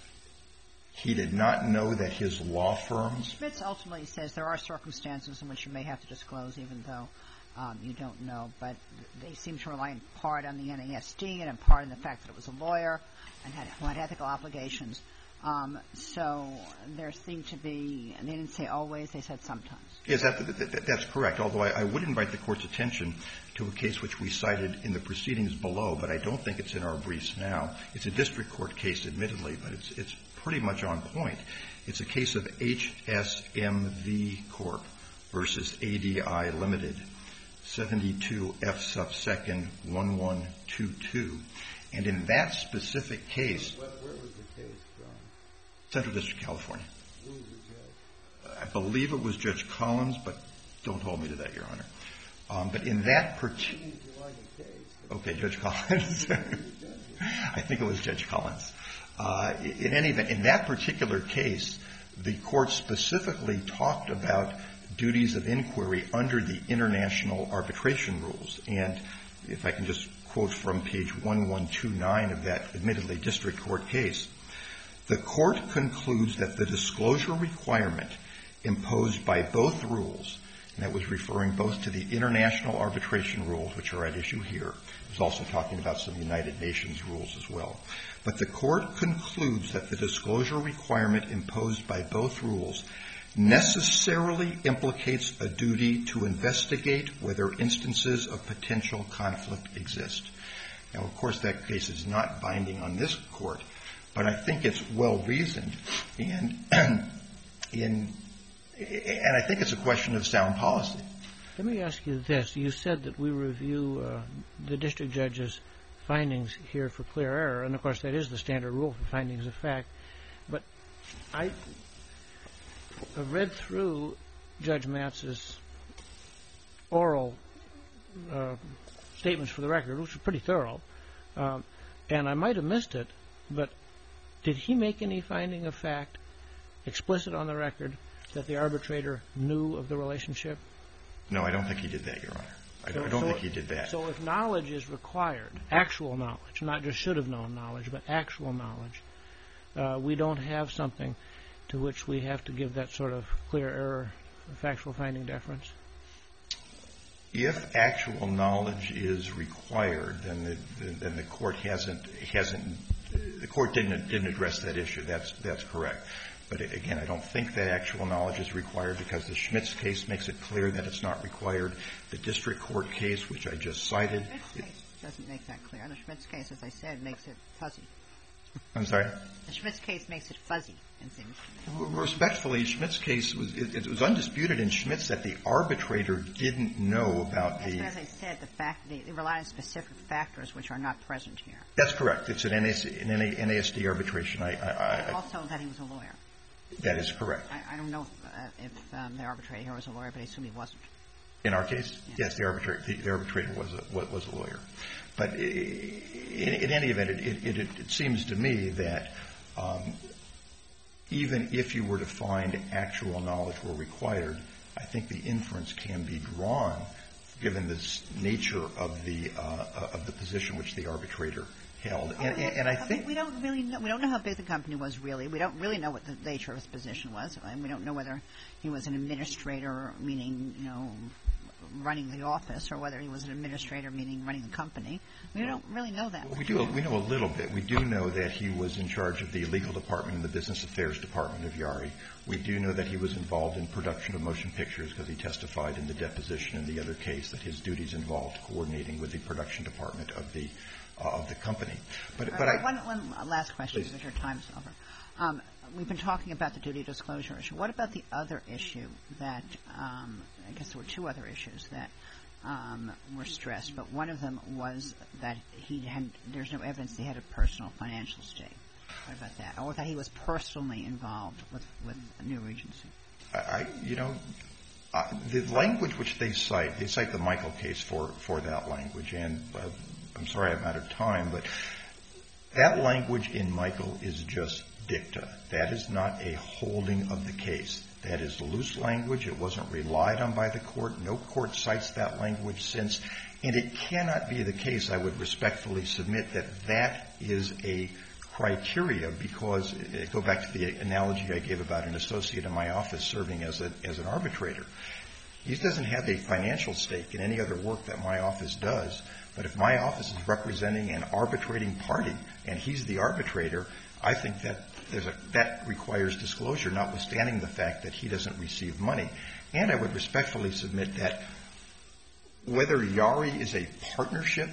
He did not know that his law firms... Schmitz ultimately says there are circumstances in which you may have to disclose even though Um, you don't know, but they seem to rely in part on the N A S D and in part on the fact that it was a lawyer and had, had ethical obligations. Um, so there seemed to be, and they didn't say always, they said sometimes. Yes, that, that, that's correct, although I, I would invite the Court's attention to a case which we cited in the proceedings below, but I don't think it's in our briefs now. It's a district court case, admittedly, but it's, it's pretty much on point. It's a case of H S M V Corp versus A D I Limited. seventy-two F sub second one one two two. And in that specific case... Where, where was the case from? Central District, California. Who was the judge? I believe it was Judge Collins, but don't hold me to that, Your Honor. Um, but in that particular... Okay, Judge Collins. I think it was Judge Collins. Uh, in any event, in that particular case, the Court specifically talked about duties of inquiry under the international arbitration rules. And if I can just quote from page one one two nine of that admittedly district court case, the Court concludes that the disclosure requirement imposed by both rules, and that was referring both to the international arbitration rules, which are at issue here. It was also talking about some United Nations rules as well. But the Court concludes that the disclosure requirement imposed by both rules necessarily implicates a duty to investigate whether instances of potential conflict exist. Now, of course, that case is not binding on this Court, but I think it's well-reasoned, and, in, and I think it's a question of sound policy. Let me ask you this. You said that we review uh, the district judge's findings here for clear error, and, of course, that is the standard rule for findings of fact. But I... I've read through Judge Matz's oral uh, statements for the record, which were pretty thorough, um, and I might have missed it, but did he make any finding of fact explicit on the record that the arbitrator knew of the relationship? No, I don't think he did that, Your Honor. I don't, So- I don't so- think he did that. So if knowledge is required, actual knowledge, not just should have known knowledge, but actual knowledge, uh, we don't have something to which we have to give that sort of clear error factual finding deference? If actual knowledge is required, then the, the, then the court hasn't hasn't the court didn't didn't address that issue. That's that's correct. But again, I don't think that actual knowledge is required because the Schmitz case makes it clear that it's not required. The district court case, which I just cited, The Schmitz case doesn't make that clear. The Schmitz case, as I said, makes it fuzzy. I'm sorry. The Schmitz case makes it fuzzy, it seems to me. Respectfully, Schmitz case was it, it was undisputed in Schmitz that the arbitrator didn't know about Yes, the. but as I said, the fact they, they rely on specific factors which are not present here. That's correct. It's an N A S, an N A S D arbitration. I, I, I, Also, that he was a lawyer. that is correct. I, I don't know if, uh, if um, the arbitrator here was a lawyer, but I assume he wasn't. In our case, Yeah. yes, the arbitrator, the, the arbitrator was a, was, was a lawyer. But in, in any event, it, it, it, it seems to me that um, even if you were to find actual knowledge were required, I think the inference can be drawn, given the nature of the uh, of the position which the arbitrator held. And, and, and I think we don't really know. We don't know how big the company was really. We don't really know what the nature of his position was, and we don't know whether he was an administrator, meaning you know running the office, or whether he was an administrator, meaning running the company. We don't really know that. we do we know a little bit. We do know that he was in charge of the legal department and the business affairs department of Yari. We do know that he was involved in production of motion pictures because he testified in the deposition in the other case that his duties involved coordinating with the production department of the uh, of the company. But but right, I one, one last question, Please. because your time's over. Um, we've been talking about the duty disclosure issue. What about the other issue that um, I guess there were two other issues that um, were stressed, but one of them was that he had there's no evidence he had a personal financial stake. What about that? Or that he was personally involved with with New Regency? I, you know, uh, the language which they cite, they cite the Michael case for, for that language, and uh, I'm sorry I'm out of time, but that language in Michael is just dicta. That is not a holding of the case. That is loose language. It wasn't relied on by the court. No court cites that language since, and it cannot be the case, I would respectfully submit, that that is a criteria, because uh, go back to the analogy I gave about an associate in my office serving as a as an arbitrator. He doesn't have a financial stake in any other work that my office does, but if my office is representing an arbitrating party and he's the arbitrator, I think that there's a, that requires disclosure, notwithstanding the fact that he doesn't receive money. And I would respectfully submit that whether Yari is a partnership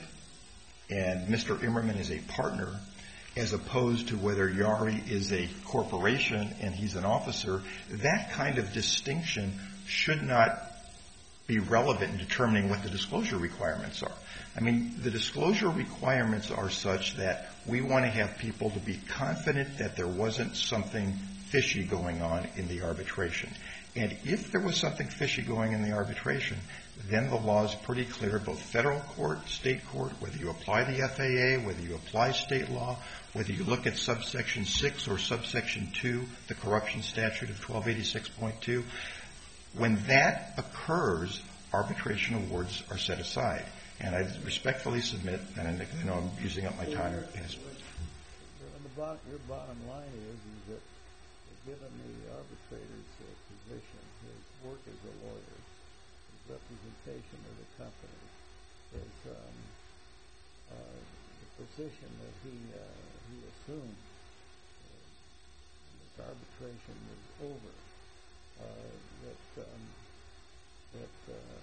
and Mister Immerman is a partner, as opposed to whether Yari is a corporation and he's an officer, that kind of distinction should not be relevant in determining what the disclosure requirements are. I mean, the disclosure requirements are such that we want to have people to be confident that there wasn't something fishy going on in the arbitration. And if there was something fishy going in the arbitration, then the law is pretty clear, both federal court, state court, whether you apply the F A A, whether you apply state law, whether you look at subsection six or subsection two, the corruption statute of twelve eighty-six point two, when that occurs, arbitration awards are set aside. And I respectfully submit, and I know I'm using up my time. Yes. The bottom, your bottom line is, is that given the arbitrator's uh, position, his work as a lawyer, his representation of the company, his um, uh, the position that he uh, he assumed, uh, this arbitration was over, uh, that um, that uh,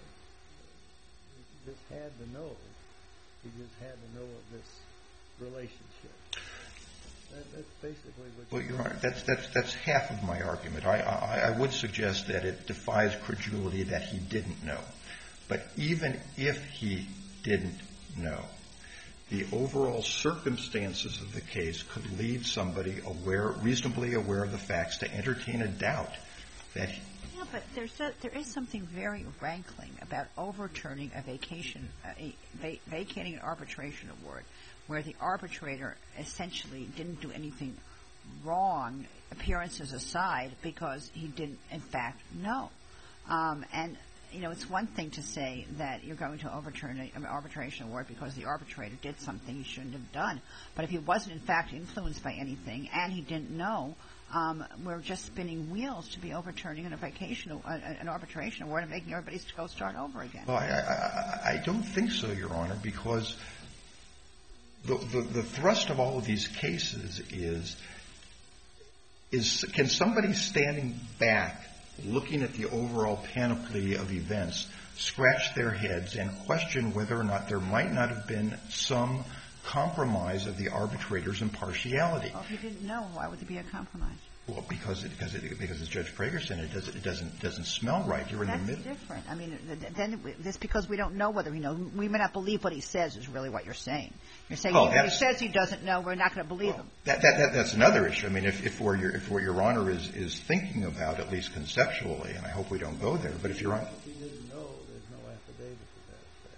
he just had to know, he just had to know of this relationship. That, that's basically what. Well, Your Honor, that's that's that's half of my argument. I, I I would suggest that it defies credulity that he didn't know. But even if he didn't know, the overall circumstances of the case could lead somebody aware, reasonably aware of the facts, to entertain a doubt that he, You No, but there's a, there is something very rankling about overturning a vacation, a, a vacating an arbitration award, where the arbitrator essentially didn't do anything wrong, appearances aside, because he didn't, in fact, know. Um, and you know, it's one thing to say that you're going to overturn a, an arbitration award because the arbitrator did something he shouldn't have done. But if he wasn't, in fact, influenced by anything and he didn't know, um, we're just spinning wheels to be overturning an, a vacation, uh, an arbitration award and making everybody go start over again. Well, I, I, I don't think so, Your Honor, because the, the, the thrust of all of these cases is, is can somebody standing back looking at the overall panoply of events, scratch their heads and question whether or not there might not have been some compromise of the arbitrator's impartiality. Well, if you didn't know, why would there be a compromise? Well, because it, because it, because as Judge Prager said, it doesn't it doesn't doesn't smell right. You're in That's the middle. different. I mean, then just because we don't know whether he knows, we may not believe what he says is really what you're saying. You're saying oh, if he says he doesn't know, we're not going to believe well, him. That, that that that's another issue. I mean, if if what your if what Your Honor is is thinking about, at least conceptually, and I hope we don't go there, but if Your Honor. If he didn't know, there's no affidavit to that effect.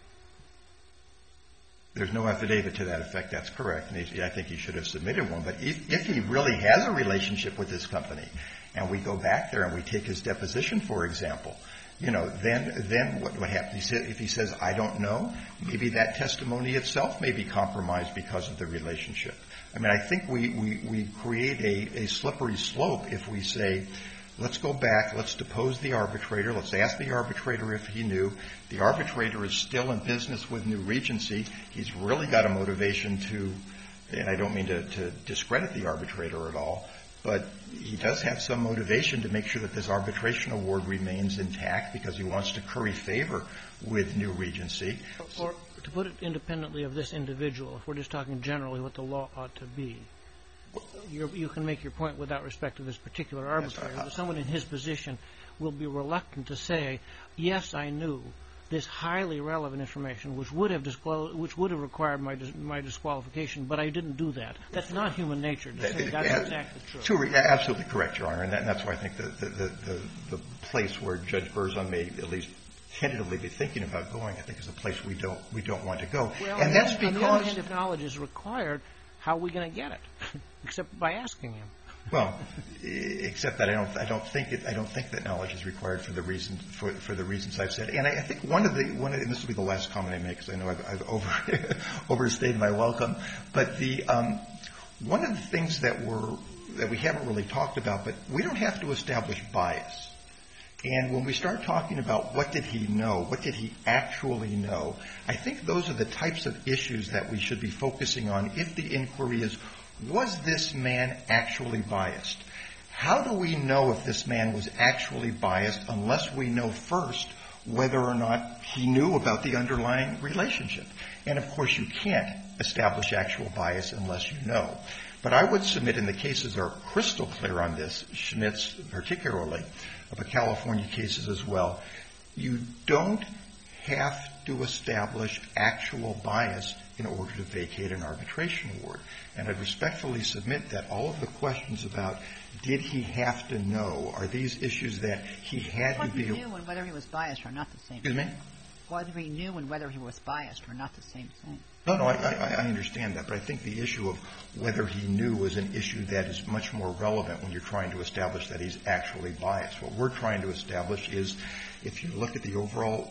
There's no affidavit to that effect. That's correct. And he, I think he should have submitted one. But if, if he really has a relationship with this company, and we go back there and we take his deposition, for example, you know, then then what, what happens? If he says, I don't know, maybe that testimony itself may be compromised because of the relationship. I mean, I think we, we, we create a, a slippery slope if we say, let's go back, let's depose the arbitrator, let's ask the arbitrator if he knew. The arbitrator is still in business with New Regency. He's really got a motivation to, and I don't mean to, to discredit the arbitrator at all, but he does have some motivation to make sure that this arbitration award remains intact because he wants to curry favor with New Regency. Or to put it independently of this individual, if we're just talking generally what the law ought to be, You're, you can make your point without respect to this particular arbitrator, but someone in his position will be reluctant to say, yes, I knew this highly relevant information, which would have disclosed, which would have required my dis- my disqualification, but I didn't do that. That's not human nature to say that's uh, exactly true. True, absolutely correct, Your Honor, and, that, and that's why I think the, the, the, the, the place where Judge Berzon may at least tentatively be thinking about going, I think, is a place we don't we don't want to go. Well, and that's because on the other hand, if knowledge is required, how are we going to get it? Except by asking him. Well, except that I don't, I don't think it, I don't think that knowledge is required for the reason, for, for the reasons I've said. And I, I think one of the, one of, and this will be the last comment I make because I know I've, I've over, overstayed my welcome. But the, um, one of the things that we're, that we haven't really talked about, but we don't have to establish bias. And when we start talking about what did he know, what did he actually know, I think those are the types of issues that we should be focusing on if the inquiry is, was this man actually biased? How do we know if this man was actually biased unless we know first whether or not he knew about the underlying relationship? And, of course, you can't establish actual bias unless you know. But I would submit, and the cases are crystal clear on this, Schmitz particularly, but California cases as well, you don't have to establish actual bias in order to vacate an arbitration award. And I respectfully submit that all of the questions about did he have to know are these issues that he had to be. Whether he knew and whether he was biased are not the same. Excuse me? Whether he knew and whether he was biased are not the same thing. No, no, I, I, I understand that. But I think the issue of whether he knew is an issue that is much more relevant when you're trying to establish that he's actually biased. What we're trying to establish is if you look at the overall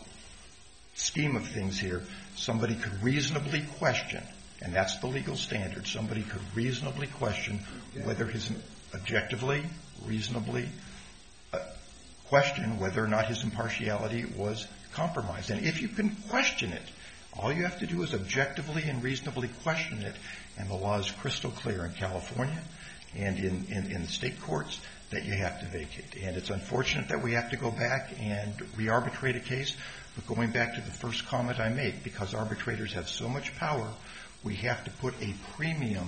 scheme of things here, somebody could reasonably question, and that's the legal standard, somebody could reasonably question whether his objectively, reasonably uh, question whether or not his impartiality was compromised. And if you can question it, all you have to do is objectively and reasonably question it, and the law is crystal clear in California and in, in, in the state courts that you have to vacate. And it's unfortunate that we have to go back and re-arbitrate a case, but going back to the first comment I made, because arbitrators have so much power, we have to put a premium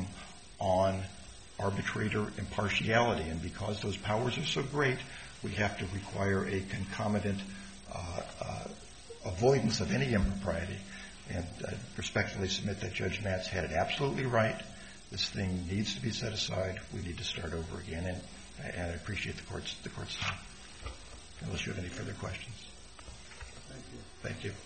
on arbitrator impartiality. And because those powers are so great, we have to require a concomitant uh, uh, avoidance of any impropriety. And I respectfully submit that Judge Matz had it absolutely right. This thing needs to be set aside. We need to start over again. And, and I appreciate the court's, the court's time. unless you have any further questions. Thank you. Thank you.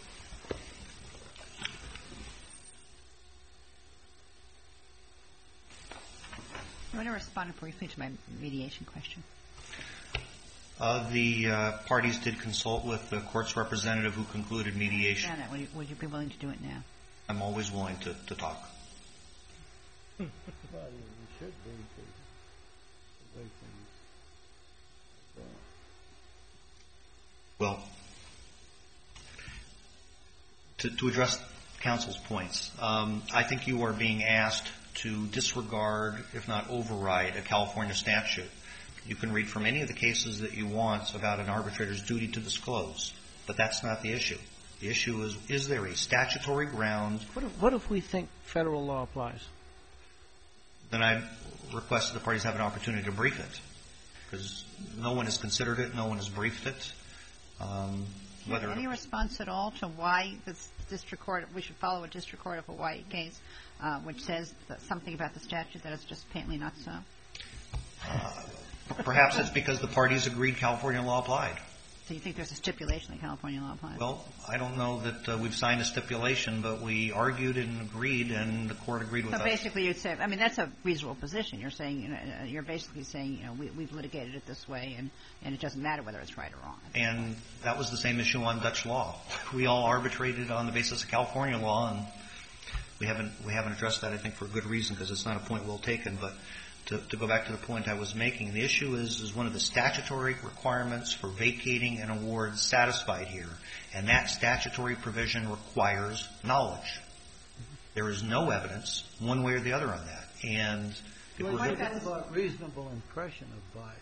I want to respond briefly to my mediation question. Uh, the uh, parties did consult with the court's representative who concluded mediation. Janet, would you, would you be willing to do it now? I'm always willing to, to talk. Well, you, you should be, because the way things are going. Well, to, to address counsel's points, um, I think you are being asked to disregard, if not override, a California statute. You can read from any of the cases that you want about an arbitrator's duty to disclose, but that's not the issue. The issue is, is there a statutory ground? What if, what if we think federal law applies? Then I request that the parties have an opportunity to brief it, because no one has considered it, no one has briefed it. Um, whether Any response at all to why the district court, we should follow a district court of Hawaii case, uh, which says that something about the statute that is just patently not so? Uh, perhaps it's because the parties agreed California law applied. So you think there's a stipulation that California law applies? Well, I don't know that uh, we've signed a stipulation, but we argued and agreed, and the court agreed with so us. So basically you'd say, I mean, that's a reasonable position. You're saying, you know, you're basically saying, you know, we, we've litigated it this way, and, and it doesn't matter whether it's right or wrong. And that was the same issue on Dutch law. We all arbitrated on the basis of California law, and we haven't we haven't addressed that, I think, for a good reason, because it's not a point well taken. But to, to go back to the point I was making, the issue is, is one of the statutory requirements for vacating an award satisfied here, and that statutory provision requires knowledge. There is no evidence one way or the other on that. And if Well, we're what going to, about reasonable impression of bias?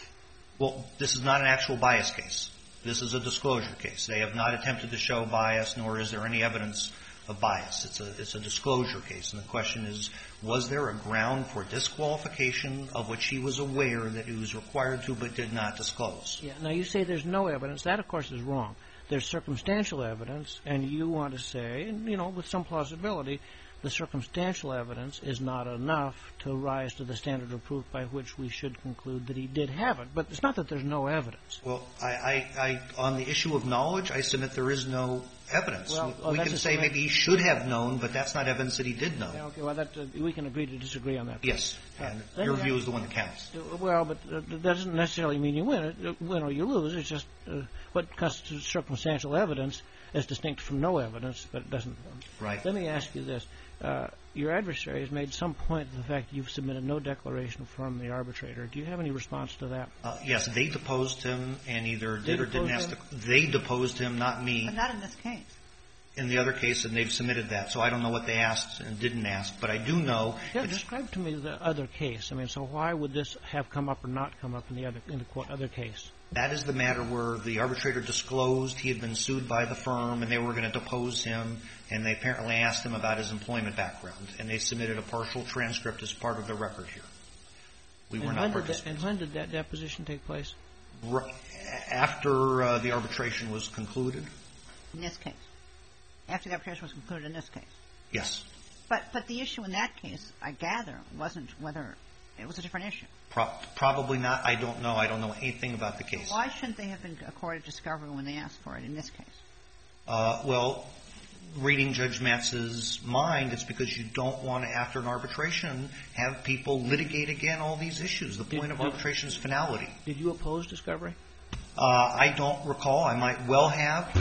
well, this is not an actual bias case. This is a disclosure case. They have not attempted to show bias, nor is there any evidence of bias. It's a, it's a disclosure case. And the question is, was there a ground for disqualification of which he was aware that he was required to but did not disclose? Yeah. Now, you say there's no evidence. That, of course, is wrong. There's circumstantial evidence, and you want to say, and, you know, with some plausibility, the circumstantial evidence is not enough to rise to the standard of proof by which we should conclude that he did have it. But it's not that there's no evidence. Well, I, I, I on the issue of knowledge, I submit there is no evidence. Well, we oh, we that's can just say the way- maybe he should have known, but that's not evidence that he did know. Yeah, okay, well, that, uh, we can agree to disagree on that. Yes. And Let your me view ask- is the one that counts. Uh, Well, but uh, that doesn't necessarily mean you win, uh, win or you lose. It's just uh, what constitutes circumstantial evidence is distinct from no evidence, but it doesn't. Right. Let me ask you this. Uh, your adversary has made some point to the fact that you've submitted no declaration from the arbitrator. Do you have any response to that? Uh, yes, they deposed him and either They did or didn't deposed ask. The, they deposed him, not me. But not in this case. In the other case, and they've submitted that. So I don't know what they asked and didn't ask, but I do know. Yeah, it's- describe to me the other case. I mean, so why would this have come up or not come up in the other in the quote, other case? That is the matter where the arbitrator disclosed he had been sued by the firm and they were going to depose him, and they apparently asked him about his employment background, and they submitted a partial transcript as part of the record here. We were And not when, did that, participants. and when did that deposition take place? Right after uh, the arbitration was concluded? In this case. After the arbitration was concluded in this case. Yes. But but the issue in that case, I gather, wasn't whether it was a different issue. Pro- probably not. I don't know. I don't know anything about the case. Why shouldn't they have been accorded discovery when they asked for it in this case? Uh, well, reading Judge Matz's mind, it's because you don't want to, after an arbitration, have people litigate again all these issues. The point Did- of did- arbitration is finality. Did you oppose discovery? Uh, I don't recall. I might well have.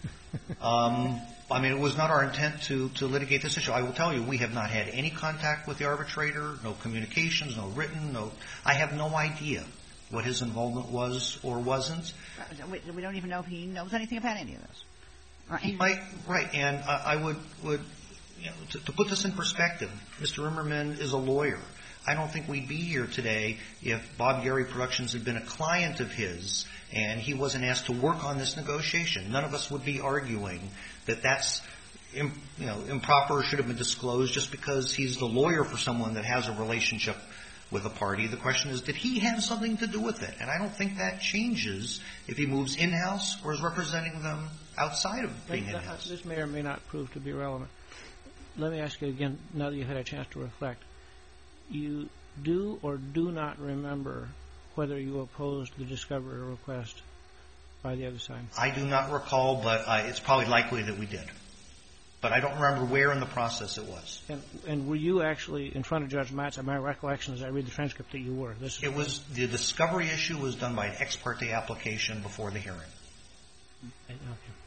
Um, I mean, it was not our intent to, to litigate this issue. I will tell you, we have not had any contact with the arbitrator, no communications, no written, no. I have no idea what his involvement was or wasn't. We, we don't even know if he knows anything about any of this. Right. He might, right, and I, I would, would you know, to, to put this in perspective, Mister Rimmerman is a lawyer. I don't think we'd be here today if Bob Gary Productions had been a client of his and he wasn't asked to work on this negotiation. None of us would be arguing that that's im, you know, improper or should have been disclosed just because he's the lawyer for someone that has a relationship with a party. The question is, did he have something to do with it? And I don't think that changes if he moves in-house or is representing them outside of being That- in-house. This may or may not prove to be relevant. Let me ask you again, now that you've had a chance to reflect. You do or do not remember whether you opposed the discovery request by the other side? I do not recall, but I, it's probably likely that we did. But I don't remember where in the process it was. And, and were you actually in front of Judge Matz? My recollection, as I read the transcript, that you were. This is it was the discovery issue was done by an ex parte application before the hearing. Okay.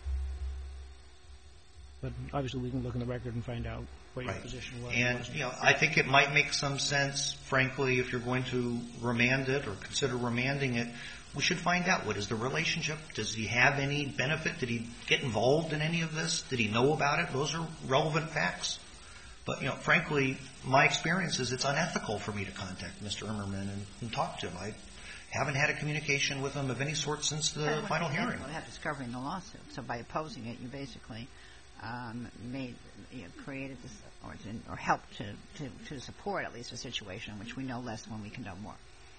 But obviously, we can look in the record and find out what your Right. position was. And, you know, I think it might make some sense, frankly, if you're going to remand it or consider remanding it, we should find out what is the relationship. Does he have any benefit? Did he get involved in any of this? Did he know about it? Those are relevant facts. But, you know, frankly, my experience is it's unethical for me to contact Mister Immerman and, and talk to him. I haven't had a communication with him of any sort since the final hearing. Well, they have discovery in the lawsuit. So by opposing it, you basically um, made, you know, created this, or, or helped to, to, to support at least a situation in which we know less when we can know more.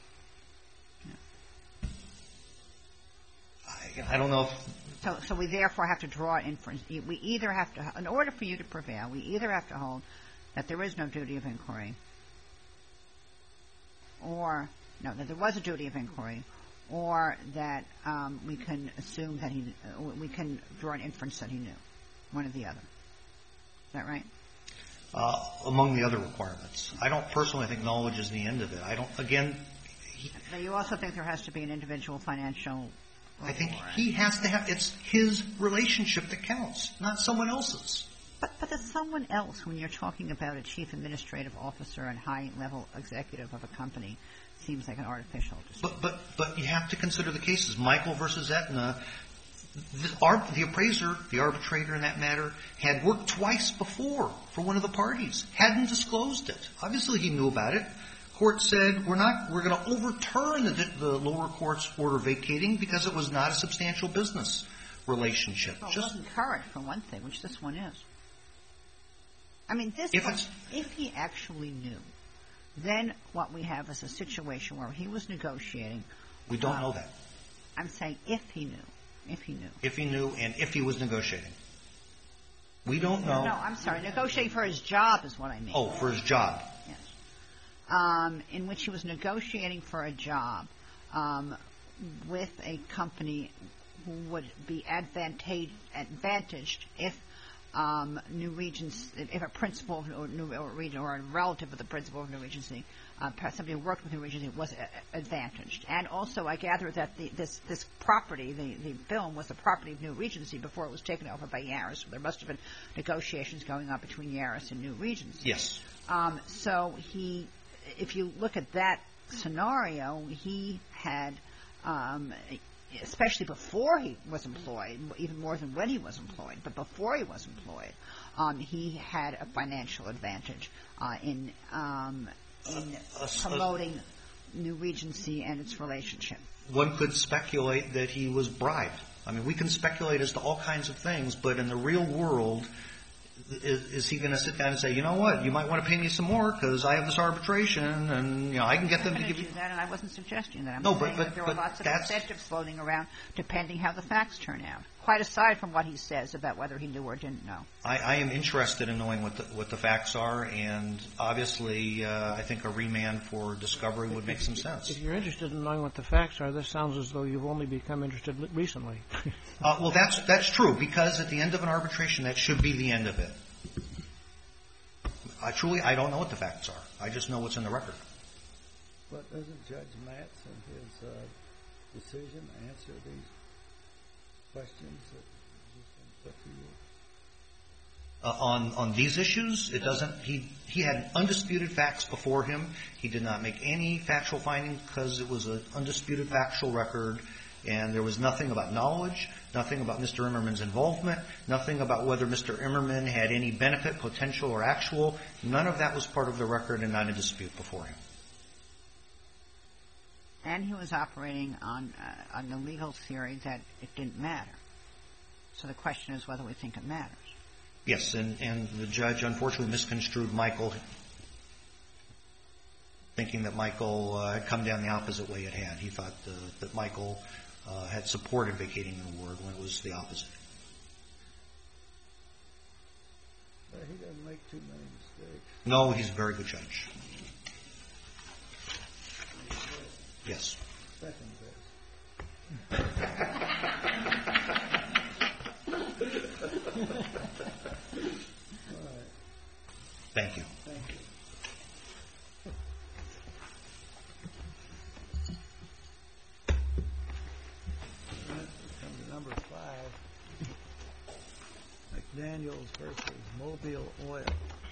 I, I don't know if... So, so we therefore have to draw an inference. We either have to, in order for you to prevail, we either have to hold that there is no duty of inquiry, or, no, that there was a duty of inquiry, or that um, we can assume that he, uh, we can draw an inference that he knew, one or the other. Is that right? Uh, among the other requirements. I don't personally think knowledge is the end of it. I don't, again... He, but you also think there has to be an individual financial... I think he has to have, it's his relationship that counts, not someone else's. But, but there's someone else when you're talking about a chief administrative officer and high-level executive of a company seems like an artificial distinction. But, but, but you have to consider the cases. Michael versus Aetna, the, our, the appraiser, the arbitrator in that matter, had worked twice before for one of the parties, hadn't disclosed it. Obviously he knew about it. Court said we're not, we're going to overturn the, the lower court's order vacating because it was not a substantial business relationship. Well, Just, it wasn't current, for one thing, which this one is. I mean, this If one, it's- if he actually knew, then what we have is a situation where he was negotiating. we don't uh, know that. I'm saying if he knew, if he knew. If he knew and if he was negotiating. We don't know. No, I'm sorry, negotiating for his job is what I mean. Oh, for his job. Yes. Um, in which he was negotiating for a job um, with a company who would be advantage, advantaged if um, New Regency, if a principal or, New, or, region, or a relative of the principal of New Regency, uh, somebody who worked with New Regency, was a, advantaged. And also, I gather that the, this this property, the, the film, was the property of New Regency before it was taken over by Yaris. So there must have been negotiations going on between Yaris and New Regency. Yes. Um, so he, if you look at that scenario, he had, um, especially before he was employed, even more than when he was employed, but before he was employed, um, he had a financial advantage uh, in um, in Uh, uh, promoting New Regency and its relationship. One could speculate that he was bribed. I mean, we can speculate as to all kinds of things, but in the real world, is, is he going to sit down and say, you know what, you might want to pay me some more because I have this arbitration and, you know, I can get them I'm to going give to you... do that, and I wasn't suggesting that. I'm No, but- saying but- that there but are lots of that's- incentives floating around depending how the facts turn out, quite aside from what he says about whether he knew or didn't know. I, I am interested in knowing what the, what the facts are, and obviously uh, I think a remand for discovery would make some sense. If you're interested in knowing what the facts are, this sounds as though you've only become interested recently. Uh, well, that's that's true, because at the end of an arbitration, that should be the end of it. I truly, I don't know what the facts are. I just know what's in the record. But doesn't Judge Matz in his uh, decision answer these questions that just been put to you? Uh, on on these issues, it doesn't. He he had undisputed facts before him. He did not make any factual findings because it was an undisputed factual record, and there was nothing about knowledge, nothing about Mister Immerman's involvement, nothing about whether Mister Immerman had any benefit, potential or actual. None of that was part of the record and not a dispute before him. And he was operating on uh, on the legal theory that it didn't matter. So the question is whether we think it matters. Yes, and, and the judge unfortunately misconstrued Michael, thinking that Michael uh, had come down the opposite way it had. He thought uh, that Michael uh, had supported vacating the award when it was the opposite. But he doesn't make too many mistakes. No, he's a very good judge. Yes. Second best. Thank you. Thank you. Come to number five. McDaniels versus Mobile Oil.